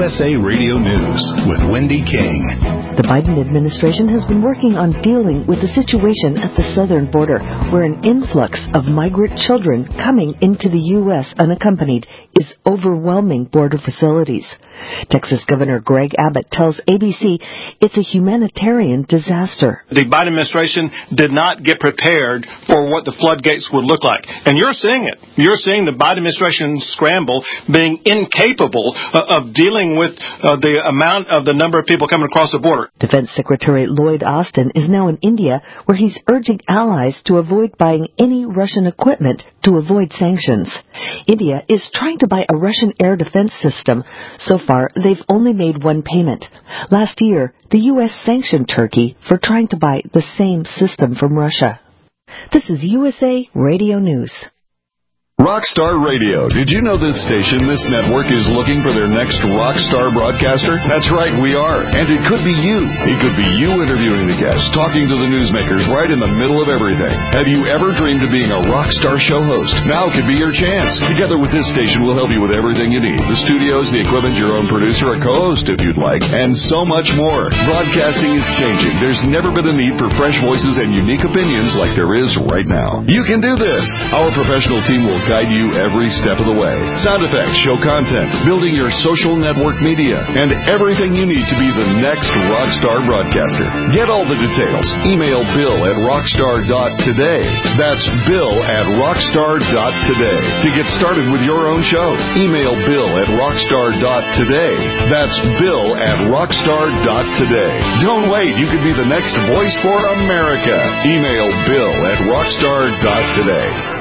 USA Radio News with Wendy King. The Biden administration has been working on dealing with the situation at the southern border, where an influx of migrant children coming into the U.S. unaccompanied is overwhelming border facilities. Texas Governor Greg Abbott tells ABC it's a humanitarian disaster. The Biden administration did not get prepared for what the floodgates would look like. And you're seeing it. You're seeing the Biden administration scramble, being incapable of dealing with the number of people coming across the border. Defense Secretary Lloyd Austin is now in India, where he's urging allies to avoid buying any Russian equipment to avoid sanctions. India is trying to buy a Russian air defense system. So far, they've only made one payment. Last year, the U.S. sanctioned Turkey for trying to buy the same system from Russia. This is USA Radio News. Rockstar Radio. Did you know this station, this network, is looking for their next rock star broadcaster? That's right, we are. And it could be you. It could be you interviewing the guests, talking to the newsmakers right in the middle of everything. Have you ever dreamed of being a rock star show host? Now could be your chance. Together with this station, we'll help you with everything you need. The studios, the equipment, your own producer, a co-host if you'd like, and so much more. Broadcasting is changing. There's never been a need for fresh voices and unique opinions like there is right now. You can do this. Our professional team will guide you every step of the way. Sound effects, show content, building your social network media, and everything you need to be the next rockstar broadcaster. Get all the details. Email bill@rockstar.today. That's bill@rockstar.today. To get started with your own show, email bill@rockstar.today. That's bill@rockstar.today. Don't wait. You could be the next voice for America. Email bill@rockstar.today.